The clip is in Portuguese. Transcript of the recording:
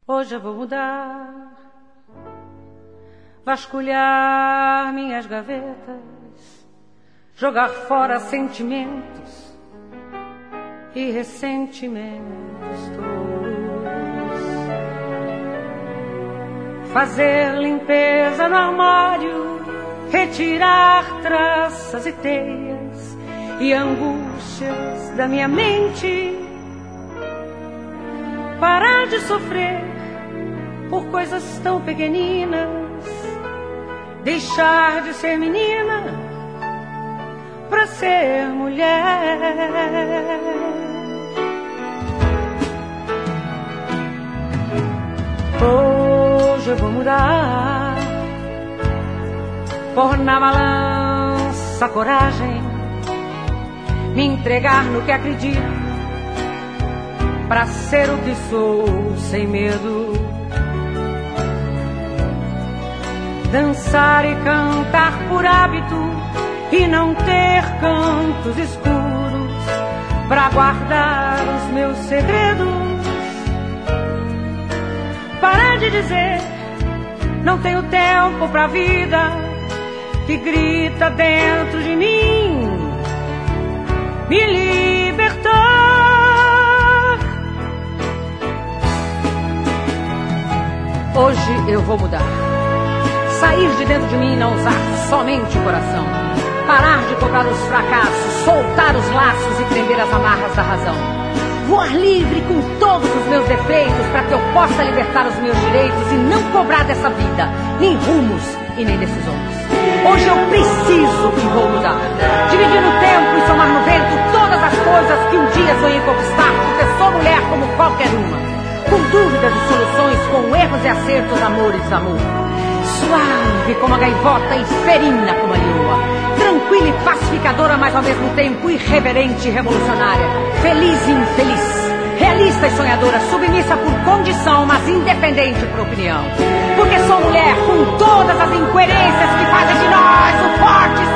Hoje eu vou mudar, vasculhar minhas gavetas, jogar fora sentimentos e ressentimentos todos, fazer limpeza no armário, retirar traças e teias e angústias da minha mente, parar de sofrer por coisas tão pequeninas, deixar de ser menina pra ser mulher. Hoje eu vou mudar, pôr na balança a coragem, me entregar no que acredito, pra ser o que sou sem medo, dançar e cantar por hábito e não ter cantos escuros pra guardar os meus segredos, parar de dizer não tenho tempo pra vida que grita dentro de mim, me libertar. Hoje eu vou mudar, sair de dentro de mim e não usar somente o coração, parar de cobrar os fracassos, soltar os laços e prender as amarras da razão, voar livre com todos os meus defeitos para que eu possa libertar os meus direitos e não cobrar dessa vida nem rumos e nem decisões. Hoje eu preciso e vou mudar, dividir no tempo e somar no vento todas as coisas que um dia sonhei conquistar, porque sou mulher como qualquer uma, com dúvidas e soluções, com erros e acertos, amor e desamor, suave como a gaivota e ferina como a leoa, tranquila e pacificadora, mas ao mesmo tempo irreverente e revolucionária, feliz e infeliz, realista e sonhadora, submissa por condição, mas independente por opinião, porque sou mulher com todas as incoerências que fazem de nós o forte